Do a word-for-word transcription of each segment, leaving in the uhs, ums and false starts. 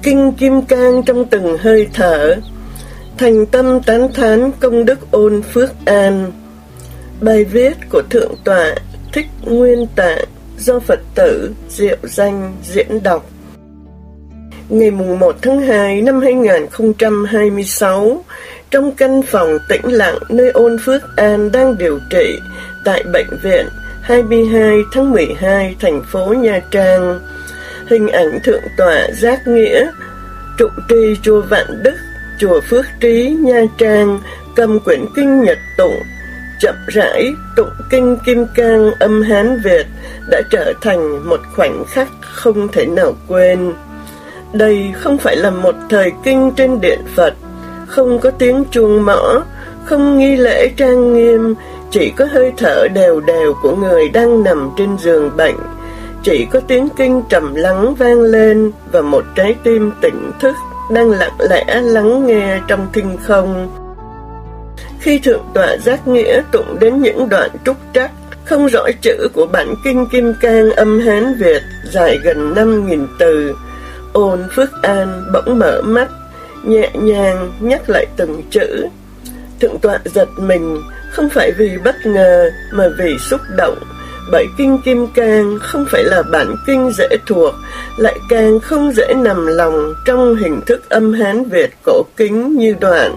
kinh kim cang trong từng hơi thở, thành tâm tán thán công đức Ôn Phước An. Bài viết của Thượng tọa Thích Nguyên Tạng do Phật tử Diệu Danh diễn đọc. Ngày mùng một tháng hai năm hai nghìn không trăm hai mươi sáu, trong căn phòng tĩnh lặng nơi Ôn Phước An đang điều trị tại Bệnh viện hai mươi hai tháng mười hai, thành phố Nha Trang, hình ảnh Thượng tọa Giác Nghĩa, trụ trì chùa Vạn Đức, chùa Phước Trí, Nha Trang, cầm quyển kinh Nhật tụng, chậm rãi tụng kinh Kim Cang âm Hán Việt đã trở thành một khoảnh khắc không thể nào quên. Đây không phải là một thời kinh trên điện Phật, không có tiếng chuông mõ, không nghi lễ trang nghiêm, chỉ có hơi thở đều đều của người đang nằm trên giường bệnh, chỉ có tiếng kinh trầm lắng vang lên và một trái tim tỉnh thức đang lặng lẽ lắng nghe trong thinh không. Khi Thượng tọa Giác Nghĩa tụng đến những đoạn trúc trắc không rõ chữ của bản kinh Kim Cang âm Hán Việt dài gần năm nghìn từ, Ôn Phước An bỗng mở mắt, nhẹ nhàng nhắc lại từng chữ. Thượng tọa giật mình, không phải vì bất ngờ mà vì xúc động, bởi kinh Kim Cang không phải là bản kinh dễ thuộc, lại càng không dễ nằm lòng trong hình thức âm Hán Việt cổ kính như đoạn: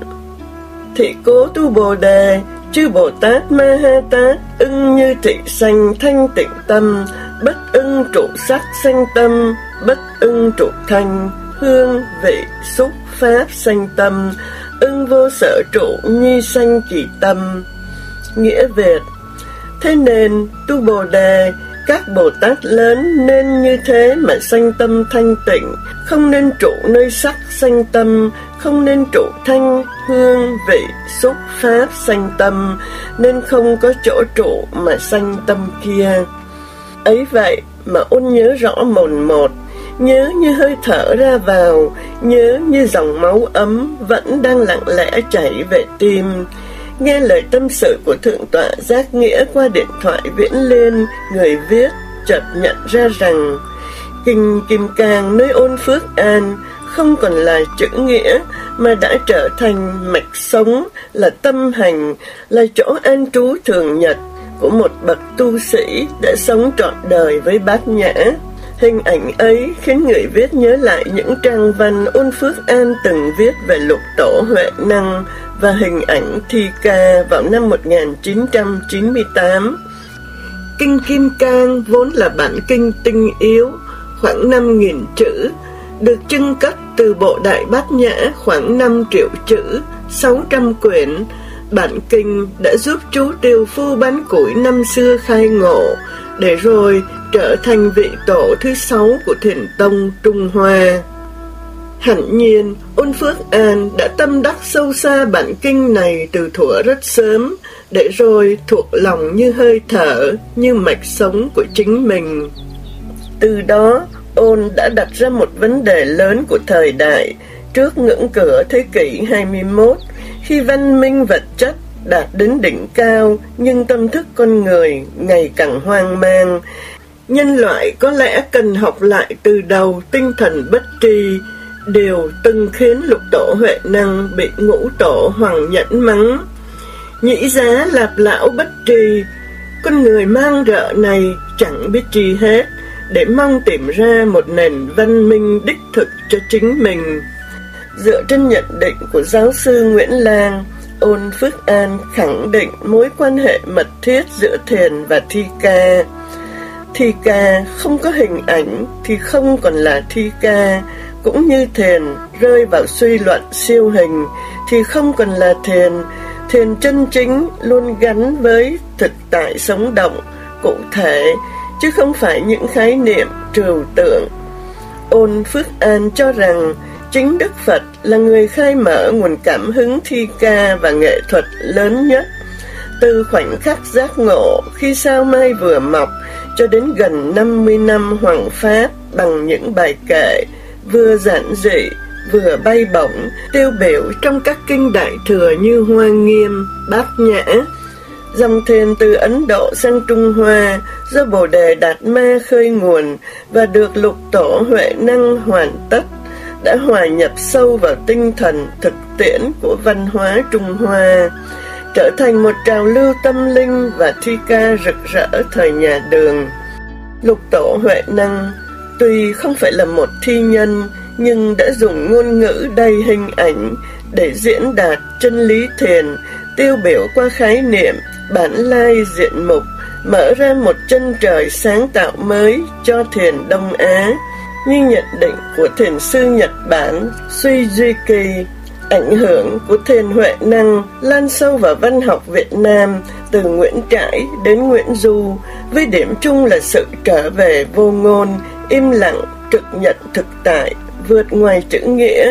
Thị cố tu Bồ Đề, chư Bồ Tát Ma Ha Tát, ưng như thị sanh thanh tịnh tâm, bất ưng trụ sắc sanh tâm, bất ưng trụ thanh, hương, vị, xúc, pháp sanh tâm, ưng vô sở trụ nhi sanh kỳ tâm. Nghĩa Việt: thế nên tu Bồ Đề, các Bồ Tát lớn nên như thế mà sanh tâm thanh tịnh, không nên trụ nơi sắc sanh tâm, không nên trụ thanh, hương, vị, xúc, pháp sanh tâm, nên không có chỗ trụ mà sanh tâm kia. Ấy vậy mà Ôn nhớ rõ mồn một, nhớ như hơi thở ra vào, nhớ như dòng máu ấm vẫn đang lặng lẽ chảy về tim. Nghe lời tâm sự của Thượng tọa Giác Nghĩa qua điện thoại viễn liên, người viết chợt nhận ra rằng kinh Kim Cang nơi Ôn Phước An không còn là chữ nghĩa mà đã trở thành mạch sống, là tâm hành, là chỗ an trú thường nhật của một bậc tu sĩ đã sống trọn đời với bát nhã. Hình ảnh ấy khiến người viết nhớ lại những trang văn Ôn Phước An từng viết về lục tổ Huệ Năng và hình ảnh thi ca vào năm một nghìn chín trăm chín mươi tám. Kinh Kim Cang vốn là bản kinh tinh yếu, khoảng năm nghìn chữ, được trưng cất từ bộ Đại Bát Nhã khoảng năm triệu chữ, sáu trăm quyển. Bản kinh đã giúp chú tiều phu bán củi năm xưa khai ngộ, để rồi trở thành vị tổ thứ sáu của Thiền tông Trung Hoa. Hẳn nhiên, Ôn Phước An đã tâm đắc sâu xa bản kinh này từ thuở rất sớm, để rồi thuộc lòng như hơi thở, như mạch sống của chính mình. Từ đó, Ôn đã đặt ra một vấn đề lớn của thời đại, trước ngưỡng cửa thế kỷ hai mươi mốt, khi văn minh vật chất đạt đến đỉnh cao, nhưng tâm thức con người ngày càng hoang mang. Nhân loại có lẽ cần học lại từ đầu tinh thần bất tri, điều từng khiến lục tổ Huệ Năng bị ngũ tổ Hoàng Nhẫn mắng: nhĩ giá lạp lão bất tri, con người mang rợ này chẳng biết tri hết, để mong tìm ra một nền văn minh đích thực cho chính mình. Dựa trên nhận định của giáo sư Nguyễn Lang, Ôn Phước An khẳng định mối quan hệ mật thiết giữa thiền và thi ca. Thi ca không có hình ảnh thì không còn là thi ca, cũng như thiền rơi vào suy luận siêu hình thì không còn là thiền. Thiền chân chính luôn gắn với thực tại sống động, cụ thể, chứ không phải những khái niệm trừu tượng. Ôn Phước An cho rằng chính Đức Phật là người khai mở nguồn cảm hứng thi ca và nghệ thuật lớn nhất. Từ khoảnh khắc giác ngộ khi sao mai vừa mọc cho đến gần năm mươi năm hoằng pháp bằng những bài kệ vừa giản dị vừa bay bổng, tiêu biểu trong các kinh đại thừa như Hoa Nghiêm, Bát Nhã. Dòng thiền từ Ấn Độ sang Trung Hoa do Bồ Đề Đạt Ma khơi nguồn và được lục tổ Huệ Năng hoàn tất, đã hòa nhập sâu vào tinh thần thực tiễn của văn hóa Trung Hoa, trở thành một trào lưu tâm linh và thi ca rực rỡ thời nhà Đường. Lục Tổ Huệ Năng tuy không phải là một thi nhân, nhưng đã dùng ngôn ngữ đầy hình ảnh để diễn đạt chân lý thiền, tiêu biểu qua khái niệm bản lai diện mục, mở ra một chân trời sáng tạo mới cho thiền Đông Á. Như nhận định của thiền sư Nhật Bản Suy Duy Kỳ, ảnh hưởng của thiền Huệ Năng lan sâu vào văn học Việt Nam từ Nguyễn Trãi đến Nguyễn Du, với điểm chung là sự trở về vô ngôn, im lặng, trực nhận thực tại, vượt ngoài chữ nghĩa.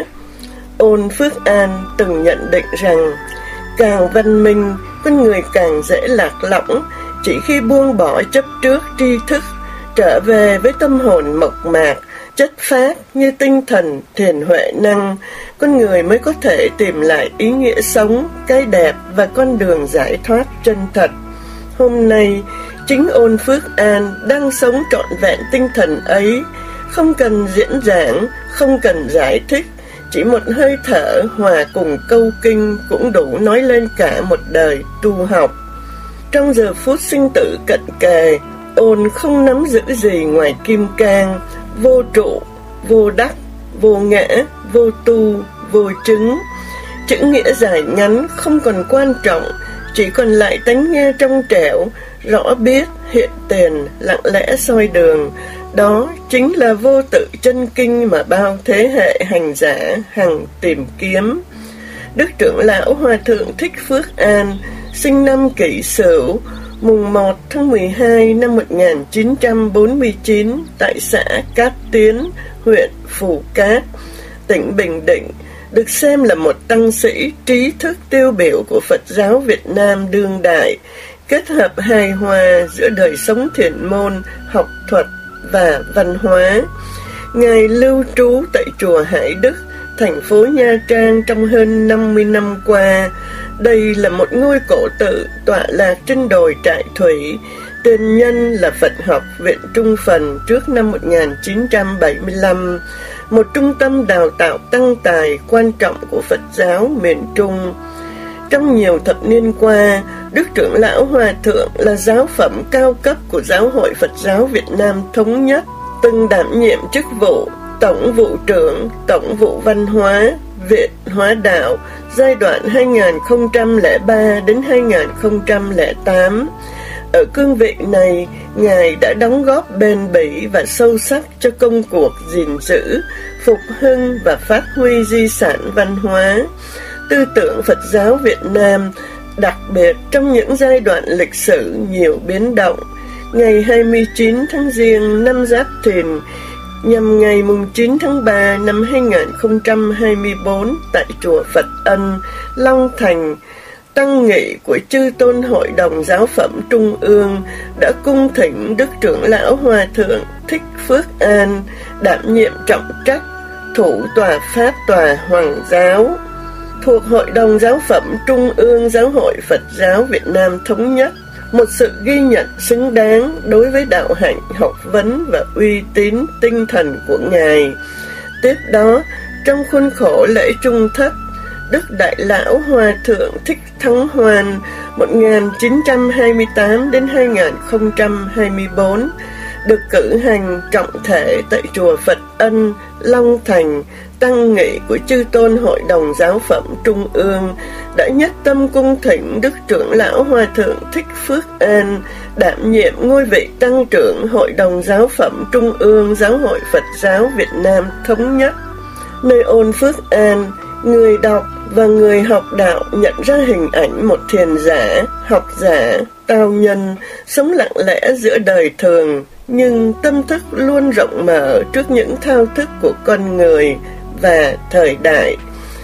Ôn Phước An từng nhận định rằng, càng văn minh, con người càng dễ lạc lõng. Chỉ khi buông bỏ chấp trước tri thức, trở về với tâm hồn mộc mạc, chất phác như tinh thần thiền Huệ Năng, con người mới có thể tìm lại ý nghĩa sống, cái đẹp và con đường giải thoát chân thật. Hôm nay, chính Ôn Phước An đang sống trọn vẹn tinh thần ấy, không cần diễn giảng, không cần giải thích, chỉ một hơi thở hòa cùng câu kinh cũng đủ nói lên cả một đời tu học. Trong giờ phút sinh tử cận kề, Ôn không nắm giữ gì ngoài kim cang, vô trụ, vô đắc, vô ngã, vô tu, vô chứng. Chữ nghĩa dài ngắn không còn quan trọng, chỉ còn lại tánh nghe trong trẻo, rõ biết, hiện tiền, lặng lẽ soi đường. Đó chính là vô tự chân kinh mà bao thế hệ hành giả hằng tìm kiếm. Đức trưởng lão Hòa thượng Thích Phước An, sinh năm Kỷ Sửu, mùng một tháng mười hai năm một nghìn chín trăm bốn mươi chín tại xã Cát Tiến, huyện Phù Cát, tỉnh Bình Định, được xem là một tăng sĩ trí thức tiêu biểu của Phật giáo Việt Nam đương đại, kết hợp hài hòa giữa đời sống thiền môn, học thuật và văn hóa. Ngài lưu trú tại chùa Hải Đức, thành phố Nha Trang trong hơn năm mươi năm qua. Đây là một ngôi cổ tự tọa lạc trên đồi Trại Thủy. Tiền nhân là Phật học viện Trung Phần trước năm một nghìn chín trăm bảy mươi lăm, một trung tâm đào tạo tăng tài quan trọng của Phật giáo miền Trung. Trong nhiều thập niên qua, Đức trưởng lão Hòa thượng là giáo phẩm cao cấp của Giáo hội Phật giáo Việt Nam Thống nhất, từng đảm nhiệm chức vụ Tổng vụ trưởng Tổng vụ Văn hóa Viện Hóa Đạo giai đoạn hai nghìn không trăm lẻ ba đến hai nghìn không trăm lẻ tám. Ở cương vị này, Ngài đã đóng góp bền bỉ và sâu sắc cho công cuộc gìn giữ, phục hưng và phát huy di sản văn hóa, tư tưởng Phật giáo Việt Nam, đặc biệt trong những giai đoạn lịch sử nhiều biến động. Ngày hai mươi chín tháng Giêng năm Giáp Thìn, nhằm ngày chín tháng ba năm hai nghìn không trăm hai mươi tư tại chùa Phật Ân, Long Thành, tăng nghị của Chư Tôn Hội đồng Giáo phẩm Trung ương đã cung thỉnh Đức trưởng lão Hòa thượng Thích Phước An đảm nhiệm trọng trách thủ tòa pháp tòa Hoàng giáo, thuộc Hội đồng Giáo phẩm Trung ương Giáo hội Phật giáo Việt Nam Thống nhất, một sự ghi nhận xứng đáng đối với đạo hạnh, học vấn và uy tín tinh thần của Ngài. Tiếp đó, trong khuôn khổ lễ trung thất, Đức Đại lão Hòa thượng Thích Thắng Hoan một nghìn chín trăm hai mươi tám đến hai nghìn không trăm hai mươi tư được cử hành trọng thể tại chùa Phật Ân, Long Thành. Tăng nghị của Chư Tôn Hội đồng Giáo phẩm Trung ương đã nhất tâm cung thỉnh Đức trưởng lão Hòa thượng Thích Phước An đảm nhiệm ngôi vị tăng trưởng Hội đồng Giáo phẩm Trung ương Giáo hội Phật giáo Việt Nam Thống nhất. Nơi Ôn Phước An, người đọc và người học đạo nhận ra hình ảnh một thiền giả, học giả, tao nhân, sống lặng lẽ giữa đời thường, nhưng tâm thức luôn rộng mở trước những thao thức của con người và thời đại.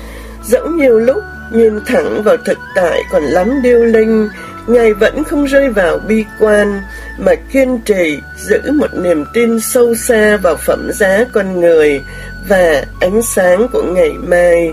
Dẫu nhiều lúc nhìn thẳng vào thực tại còn lắm điêu linh, Ngài vẫn không rơi vào bi quan, mà kiên trì giữ một niềm tin sâu xa vào phẩm giá con người và ánh sáng của ngày mai.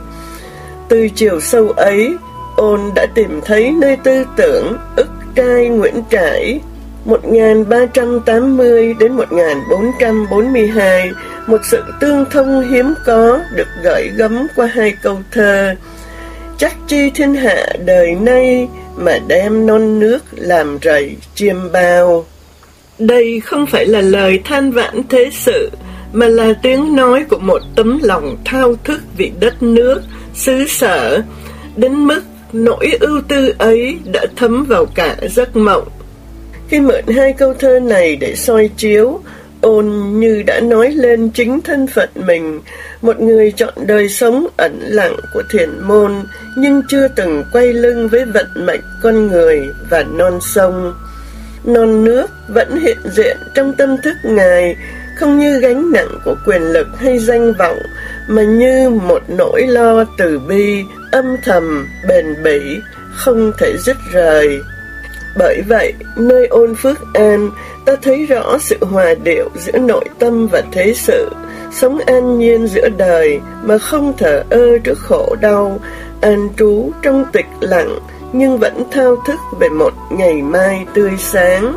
Từ chiều sâu ấy, Ôn đã tìm thấy nơi tư tưởng ức trai Nguyễn Trãi, một nghìn ba trăm tám mươi đến một nghìn bốn trăm bốn mươi hai, một sự tương thông hiếm có được gửi gắm qua hai câu thơ: chắc chi thiên hạ đời nay mà đem non nước làm rầy chiêm bao. Đây không phải là lời than vãn thế sự, mà là tiếng nói của một tấm lòng thao thức vì đất nước, xứ sở, đến mức nỗi ưu tư ấy đã thấm vào cả giấc mộng. Khi mượn hai câu thơ này để soi chiếu, Ôn như đã nói lên chính thân phận mình, một người chọn đời sống ẩn lặng của thiền môn, nhưng chưa từng quay lưng với vận mệnh con người và non sông. Non nước vẫn hiện diện trong tâm thức Ngài, không như gánh nặng của quyền lực hay danh vọng, mà như một nỗi lo từ bi, âm thầm, bền bỉ, không thể dứt rời. Bởi vậy, nơi Ôn Phước An, ta thấy rõ sự hòa điệu giữa nội tâm và thế sự, sống an nhiên giữa đời mà không thờ ơ trước khổ đau, an trú trong tịch lặng nhưng vẫn thao thức về một ngày mai tươi sáng.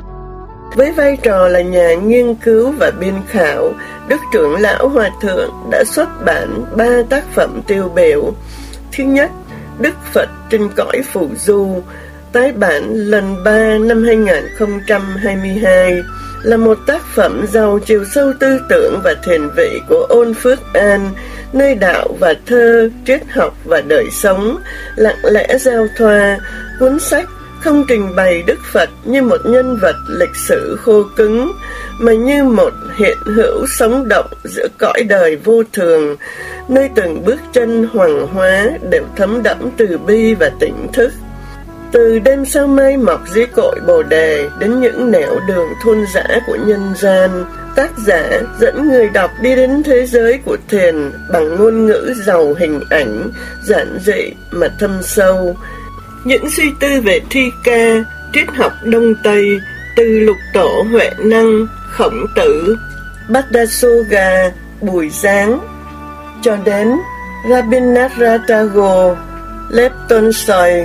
Với vai trò là nhà nghiên cứu và biên khảo, Đức Trưởng Lão Hòa Thượng đã xuất bản ba tác phẩm tiêu biểu. Thứ nhất, Đức Phật trên cõi phù du, tái bản lần ba năm hai nghìn không trăm hai mươi hai, là một tác phẩm giàu chiều sâu tư tưởng và thiền vị của Ôn Phước An, nơi đạo và thơ, triết học và đời sống lặng lẽ giao thoa. Cuốn sách không trình bày Đức Phật như một nhân vật lịch sử khô cứng, mà như một hiện hữu sống động giữa cõi đời vô thường, nơi từng bước chân hoàng hóa đều thấm đẫm từ bi và tỉnh thức. Từ đêm sao mai mọc dưới cội Bồ Đề đến những nẻo đường thôn dã của nhân gian, tác giả dẫn người đọc đi đến thế giới của thiền bằng ngôn ngữ giàu hình ảnh, giản dị mà thâm sâu. Những suy tư về thi ca, triết học Đông Tây, từ Lục Tổ Huệ Năng, Khổng Tử, Bhattacharya, Bùi Giáng, cho đến Rabindranath Tagore, Lev Tolstoy,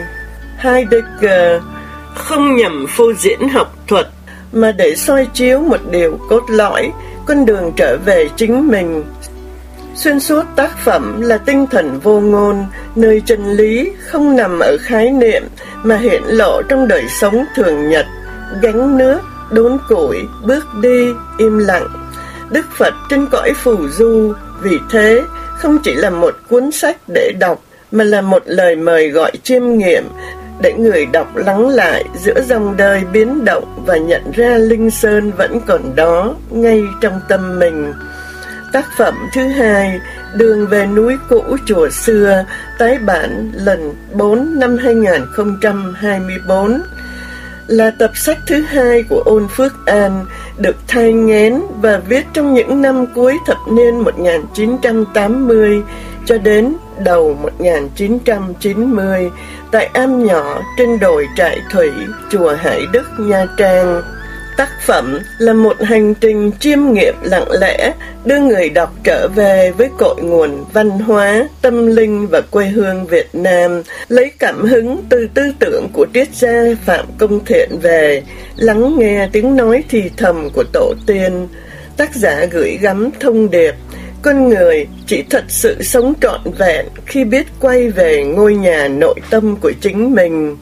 Heidegger, không nhằm phô diễn học thuật, mà để soi chiếu một điều cốt lõi, con đường trở về chính mình. Xuyên suốt tác phẩm là tinh thần vô ngôn, nơi chân lý không nằm ở khái niệm mà hiện lộ trong đời sống thường nhật, gánh nước, đốn củi, bước đi, im lặng. Đức Phật trên cõi phù du, vì thế, không chỉ là một cuốn sách để đọc, mà là một lời mời gọi chiêm nghiệm, để người đọc lắng lại giữa dòng đời biến động và nhận ra Linh Sơn vẫn còn đó, ngay trong tâm mình. Tác phẩm thứ hai, Đường về núi cũ chùa xưa, tái bản lần bốn năm hai nghìn không trăm hai mươi bốn, là tập sách thứ hai của Ôn Phước An, được thai nghén và viết trong những năm cuối thập niên một nghìn chín trăm tám mươi cho đến đầu một nghìn chín trăm chín mươi, tại am nhỏ trên đồi Trại Thủy, chùa Hải Đức, Nha Trang. Tác phẩm là một hành trình chiêm nghiệm lặng lẽ, đưa người đọc trở về với cội nguồn văn hóa, tâm linh và quê hương Việt Nam, lấy cảm hứng từ tư tưởng của triết gia Phạm Công Thiện về, lắng nghe tiếng nói thì thầm của tổ tiên. Tác giả gửi gắm thông điệp: con người chỉ thật sự sống trọn vẹn khi biết quay về ngôi nhà nội tâm của chính mình.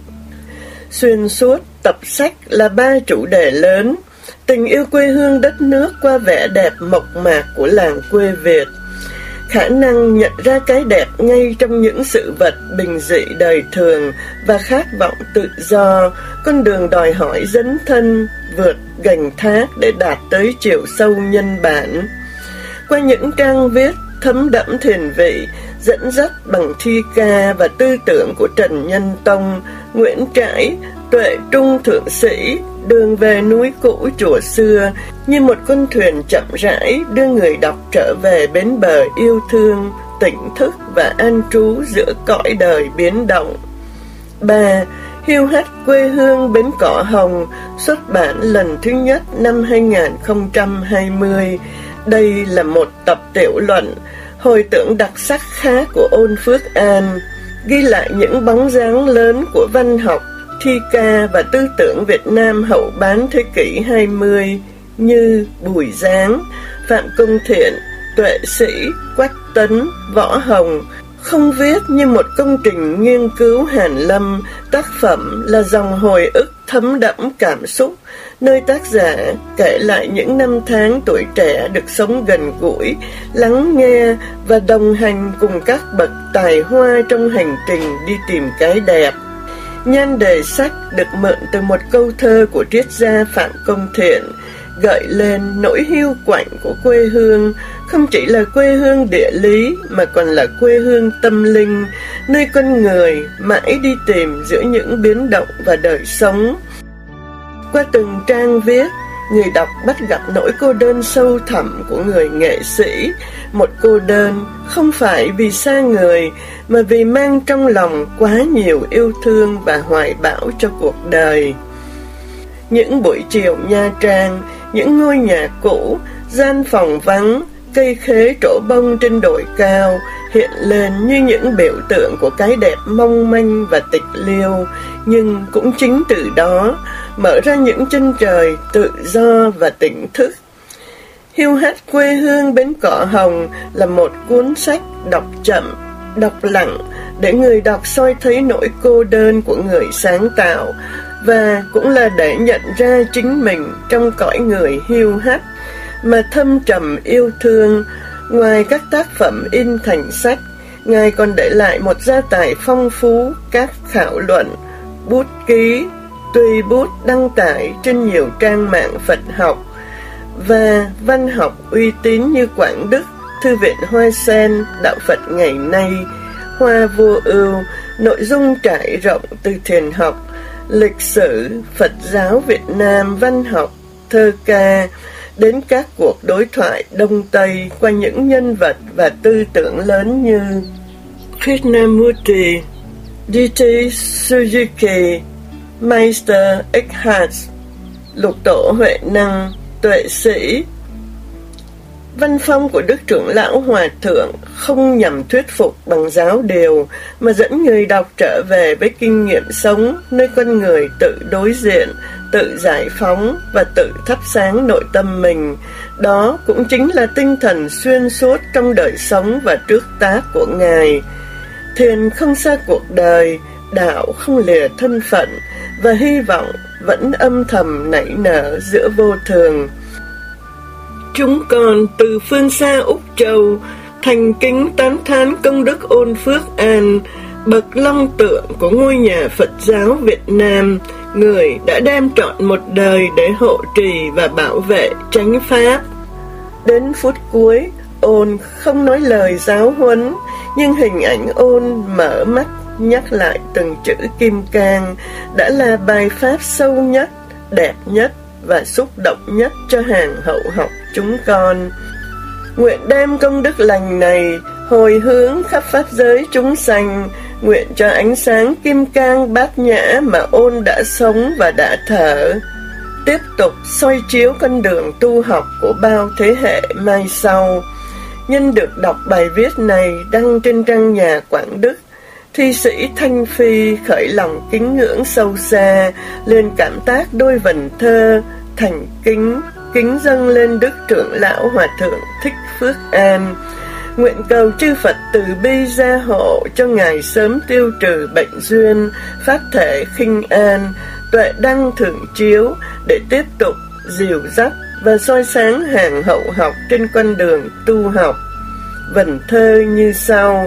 Xuyên suốt tập sách là ba chủ đề lớn: tình yêu quê hương đất nước qua vẻ đẹp mộc mạc của làng quê Việt, khả năng nhận ra cái đẹp ngay trong những sự vật bình dị đời thường và khát vọng tự do, con đường đòi hỏi dấn thân, vượt gành thác để đạt tới chiều sâu nhân bản. Qua những trang viết thấm đẫm thiền vị, dẫn dắt bằng thi ca và tư tưởng của Trần Nhân Tông, Nguyễn Trãi, Tuệ Trung Thượng Sĩ, đường về núi cũ chùa xưa, như một con thuyền chậm rãi đưa người đọc trở về bến bờ yêu thương, tỉnh thức và an trú giữa cõi đời biến động. ba. Hiêu hắt quê hương bến cỏ hồng, xuất bản lần thứ nhất năm hai nghìn không trăm hai mươi. Đây là một tập tiểu luận, hồi tưởng đặc sắc khác của Ôn Phước An, ghi lại những bóng dáng lớn của văn học, thi ca và tư tưởng Việt Nam hậu bán thế kỷ hai mươi như Bùi Giáng, Phạm Công Thiện, Tuệ Sĩ, Quách Tấn, Võ Hồng không viết như một công trình nghiên cứu hàn lâm, tác phẩm là dòng hồi ức thấm đẫm cảm xúc, nơi tác giả kể lại những năm tháng tuổi trẻ được sống gần gũi, lắng nghe và đồng hành cùng các bậc tài hoa trong hành trình đi tìm cái đẹp. Nhan đề sách được mượn từ một câu thơ của triết gia Phạm Công Thiện, gợi lên nỗi hiu quạnh của quê hương, không chỉ là quê hương địa lý mà còn là quê hương tâm linh, nơi con người mãi đi tìm giữa những biến động và đời sống. Qua từng trang viết, người đọc bắt gặp nỗi cô đơn sâu thẳm của người nghệ sĩ, một cô đơn không phải vì xa người mà vì mang trong lòng quá nhiều yêu thương và hoài bão cho cuộc đời. Những buổi chiều Nha Trang, những ngôi nhà cũ, gian phòng vắng, cây khế trổ bông trên đồi cao hiện lên như những biểu tượng của cái đẹp mong manh và tịch liêu, nhưng cũng chính từ đó mở ra những chân trời tự do và tỉnh thức. Hiu hắt quê hương bến cỏ hồng là một cuốn sách đọc chậm, đọc lặng để người đọc soi thấy nỗi cô đơn của người sáng tạo, và cũng là để nhận ra chính mình trong cõi người hiu hắt mà thâm trầm yêu thương. Ngoài các tác phẩm in thành sách, Ngài còn để lại một gia tài phong phú các khảo luận, bút ký, tùy bút đăng tải trên nhiều trang mạng Phật học và văn học uy tín như Quảng Đức, Thư viện Hoa Sen, Đạo Phật Ngày Nay, Hoa Vô Ưu, nội dung trải rộng từ thiền học, lịch sử, Phật giáo Việt Nam, văn học, thơ ca, đến các cuộc đối thoại Đông Tây qua những nhân vật và tư tưởng lớn như Krishnamurti, đê tê Suzuki, Meister Eckhart, Lục Tổ Huệ Năng, Tuệ Sĩ. Văn phong của Đức Trưởng Lão Hòa Thượng không nhằm thuyết phục bằng giáo điều, mà dẫn người đọc trở về với kinh nghiệm sống, nơi con người tự đối diện, tự giải phóng và tự thắp sáng nội tâm mình. Đó cũng chính là tinh thần xuyên suốt trong đời sống và trước tác của Ngài. Thiền không xa cuộc đời, đạo không lìa thân phận, và hy vọng vẫn âm thầm nảy nở giữa vô thường. Chúng con từ phương xa Úc Châu thành kính tán thán công đức Ôn Phước An, bậc long tượng của ngôi nhà Phật giáo Việt Nam, người đã đem trọn một đời để hộ trì và bảo vệ chánh pháp. Đến phút cuối, Ôn không nói lời giáo huấn, nhưng hình ảnh Ôn mở mắt nhắc lại từng chữ kim cang đã là bài pháp sâu nhất, đẹp nhất và xúc động nhất cho hàng hậu học chúng con. Nguyện đem công đức lành này hồi hướng khắp pháp giới chúng sanh, nguyện cho ánh sáng kim cang bát nhã mà Ôn đã sống và đã thở tiếp tục soi chiếu con đường tu học của bao thế hệ mai sau. Nhân được đọc bài viết này đăng trên trang nhà Quảng Đức, thi sĩ Thanh Phi khởi lòng kính ngưỡng sâu xa, liền cảm tác đôi vần thơ thành kính kính dâng lên Đức Trưởng Lão Hòa Thượng Thích Phước An. Nguyện cầu chư Phật từ bi gia hộ cho Ngài sớm tiêu trừ bệnh duyên, pháp thể khinh an, tuệ đăng thượng chiếu để tiếp tục dìu dắt và soi sáng hàng hậu học trên con đường tu học. Vần thơ như sau: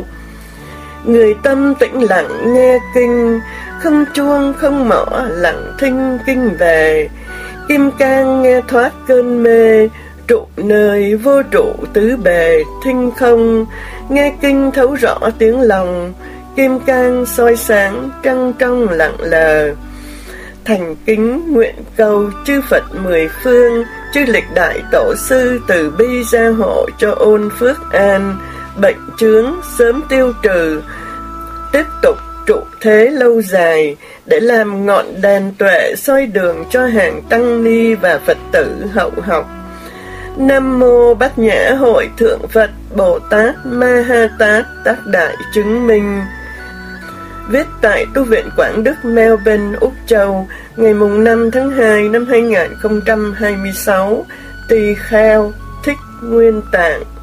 người tâm tĩnh lặng nghe kinh, không chuông không mõ lặng thinh kinh về. Kim cang nghe thoát cơn mê, trụ nơi vô trụ tứ bề thinh không. Nghe kinh thấu rõ tiếng lòng, kim cang soi sáng trăng trong lặng lờ. Thành kính nguyện cầu chư Phật mười phương, chư lịch đại tổ sư từ bi gia hộ cho Ôn Phước An, bệnh chướng sớm tiêu trừ, tiếp tục trụ thế lâu dài để làm ngọn đèn tuệ soi đường cho hàng tăng ni và Phật tử hậu học. Nam mô Bát Nhã Hội Thượng Phật Bồ Tát Ma Ha Tát Tác Đại Chứng Minh. viết tại Tu viện Quảng Đức, Melbourne, Úc Châu, ngày năm tháng hai năm hai nghìn không trăm hai mươi sáu, tỳ kheo Thích Nguyên Tạng.